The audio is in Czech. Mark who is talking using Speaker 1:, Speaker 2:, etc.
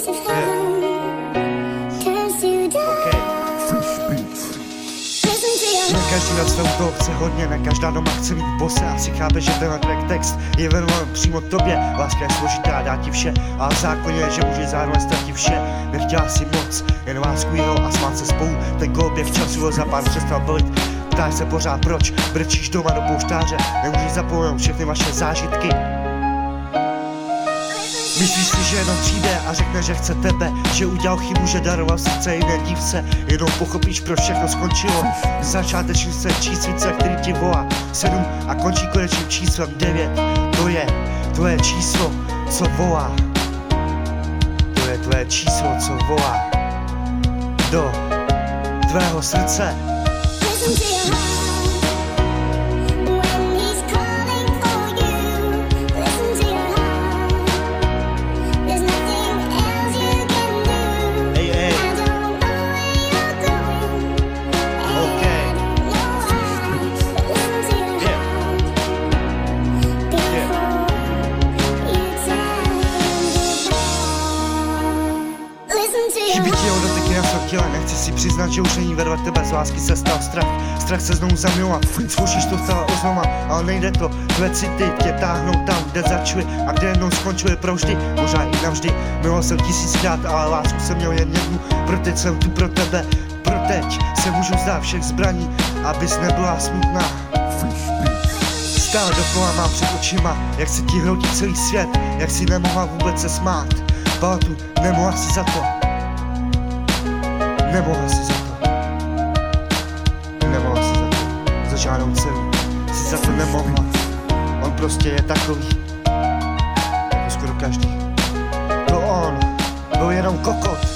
Speaker 1: Každý na svém toho chce hodně, ne každá doma chce mít bose. Asi chápe, že tenhle track text je věnován přímo tobě. Láska je složitá, dá ti vše, a v zákoně je, že může zároveň ztratit vše. Nechtěla si moc, jen lásku jeho a smát se spolu. Ten koloběh času ho za pár přestal bolit. Ptáš se pořád proč, brčíš doma do pouštáře. Nemůžeš zapomenout všechny vaše zážitky. Myslíš si, že jenom přijde a řekne, že chce tebe, že udělal chybu, že daroval srdce jiné dívce. Jenom pochopíš, proč všechno skončilo. Začáteční se číslice, který ti volá 7 a končí konečným číslem 9. To je tvoje číslo, co volá. To je tvoje číslo, co volá do tvého srdce. Chybí ti jeho dotyky na svém těle, nechci si přiznat, že už není vedle tebe, z lásky se stal strach. Strach se znovu zamilovat, zkoušíš to stále oznova, ale nejde to. Tvé city tě táhnou tam, kde začaly a kde jednou skončily provždy, možná i navždy. Miloval jsem 1000krát, ale lásku jsem měl jen jednu. Proteď jsem tu pro tebe, proteď se můžu vzdát všech zbraní, abys nebyla smutná. Stále dokola mám před očima, jak se ti hroutí celý svět, jak si nemohla vůbec se smát. Baltu, nemohla si za to. Nemohla si za to. Nemohla si za to. Za žádnou cenu si za to nemohla. On prostě je takový, jako skoro každý. To on byl jenom kokot.